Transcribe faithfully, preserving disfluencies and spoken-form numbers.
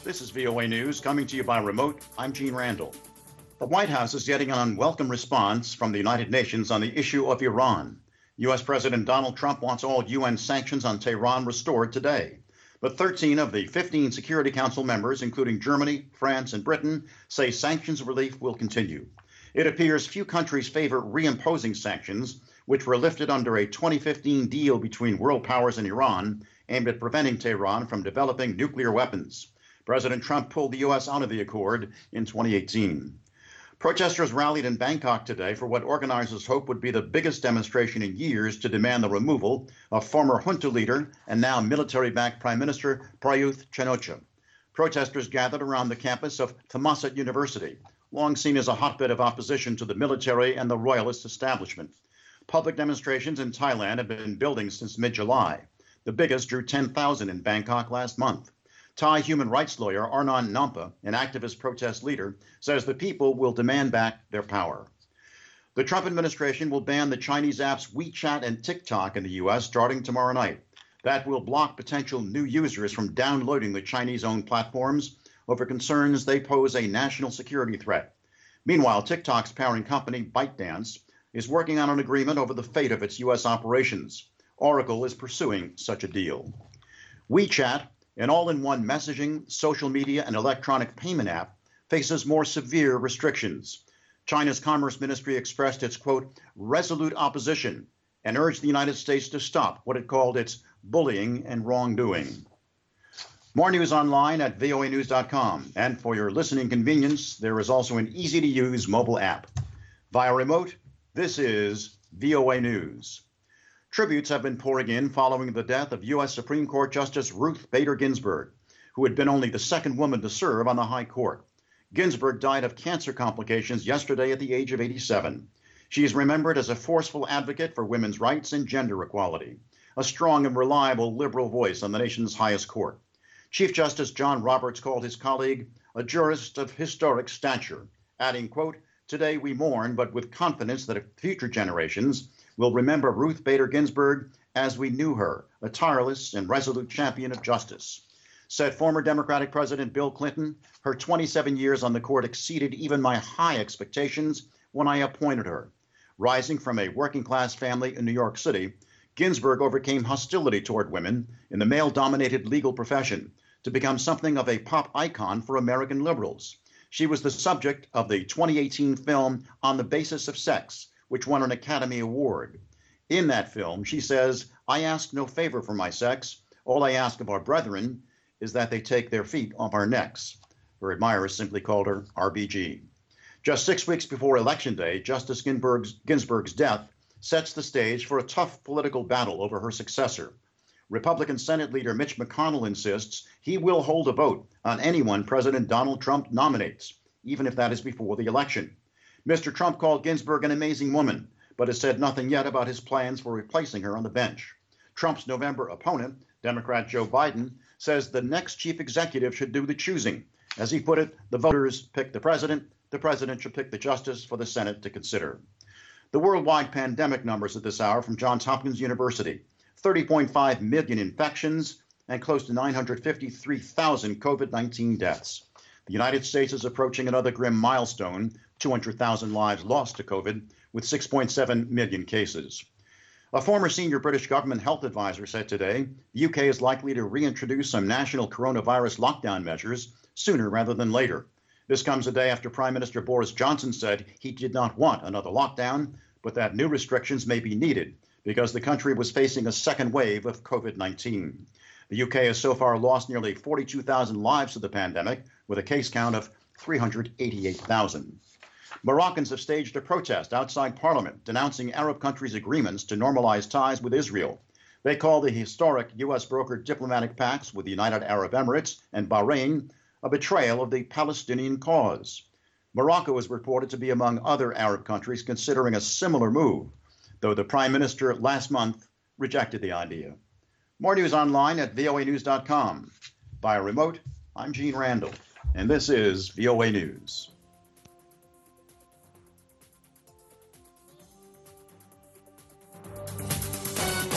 This is V O A News, coming to you by remote. I'm Gene Randall. The White House is getting an unwelcome response from the United Nations on the issue of Iran. U S. President Donald Trump wants all U N sanctions on Tehran restored today. But thirteen of the fifteen Security Council members, including Germany, France, and Britain, say sanctions relief will continue. It appears few countries favor reimposing sanctions, which were lifted under a twenty fifteen deal between world powers and Iran, aimed at preventing Tehran from developing nuclear weapons. President Trump pulled the U S out of the accord in twenty eighteen. Protesters rallied in Bangkok today for what organizers hope would be the biggest demonstration in years to demand the removal of former junta leader and now military-backed Prime Minister Prayut Chan-o-cha. Protesters gathered around the campus of Thammasat University, long seen as a hotbed of opposition to the military and the royalist establishment. Public demonstrations in Thailand have been building since mid-July. The biggest drew ten thousand in Bangkok last month. Thai human rights lawyer Arnon Nampa, an activist protest leader, says the people will demand back their power. The Trump administration will ban the Chinese apps WeChat and TikTok in the U S starting tomorrow night. That will block potential new users from downloading the Chinese-owned platforms over concerns they pose a national security threat. Meanwhile, TikTok's parent company, ByteDance, is working on an agreement over the fate of its U S operations. Oracle is pursuing such a deal. WeChat, an all-in-one messaging, social media, and electronic payment app, faces more severe restrictions. China's Commerce Ministry expressed its, quote, resolute opposition and urged the United States to stop what it called its bullying and wrongdoing. More news online at V O A news dot com. And for your listening convenience, there is also an easy-to-use mobile app. Via remote, this is V O A News. Tributes have been pouring in following the death of U S. Supreme Court Justice Ruth Bader Ginsburg, who had been only the second woman to serve on the High Court. Ginsburg died of cancer complications yesterday at the age of eighty-seven. She is remembered as a forceful advocate for women's rights and gender equality, a strong and reliable liberal voice on the nation's highest court. Chief Justice John Roberts called his colleague a jurist of historic stature, adding, quote, today we mourn, but with confidence that future generations will remember Ruth Bader Ginsburg as we knew her, a tireless and resolute champion of justice. Said former Democratic President Bill Clinton, her twenty-seven years on the court exceeded even my high expectations when I appointed her. Rising from a working-class family in New York City, Ginsburg overcame hostility toward women in the male-dominated legal profession to become something of a pop icon for American liberals. She was the subject of the twenty eighteen film On the Basis of Sex, which won an Academy Award. In that film, she says, I ask no favor for my sex. All I ask of our brethren is that they take their feet off our necks. Her admirers simply called her R B G. Just six weeks before Election Day, Justice Ginsburg's, Ginsburg's death sets the stage for a tough political battle over her successor. Republican Senate leader Mitch McConnell insists he will hold a vote on anyone President Donald Trump nominates, even if that is before the election. Mister Trump called Ginsburg an amazing woman, but has said nothing yet about his plans for replacing her on the bench. Trump's November opponent, Democrat Joe Biden, says the next chief executive should do the choosing. As he put it, the voters pick the president, the president should pick the justice for the Senate to consider. The worldwide pandemic numbers at this hour from Johns Hopkins University, thirty point five million infections and close to nine hundred fifty-three thousand COVID nineteen deaths. The United States is approaching another grim milestone, two hundred thousand lives lost to COVID, with six point seven million cases. A former senior British government health advisor said today the U K is likely to reintroduce some national coronavirus lockdown measures sooner rather than later. This comes a day after Prime Minister Boris Johnson said he did not want another lockdown, but that new restrictions may be needed because the country was facing a second wave of COVID nineteen. The U K has so far lost nearly forty-two thousand lives to the pandemic, with a case count of three hundred eighty-eight thousand. Moroccans have staged a protest outside Parliament denouncing Arab countries' agreements to normalize ties with Israel. They call the historic U S brokered diplomatic pacts with the United Arab Emirates and Bahrain a betrayal of the Palestinian cause. Morocco is reported to be among other Arab countries considering a similar move, though the Prime Minister last month rejected the idea. More news online at V O A news dot com. By remote, I'm Gene Randall, and this is V O A News.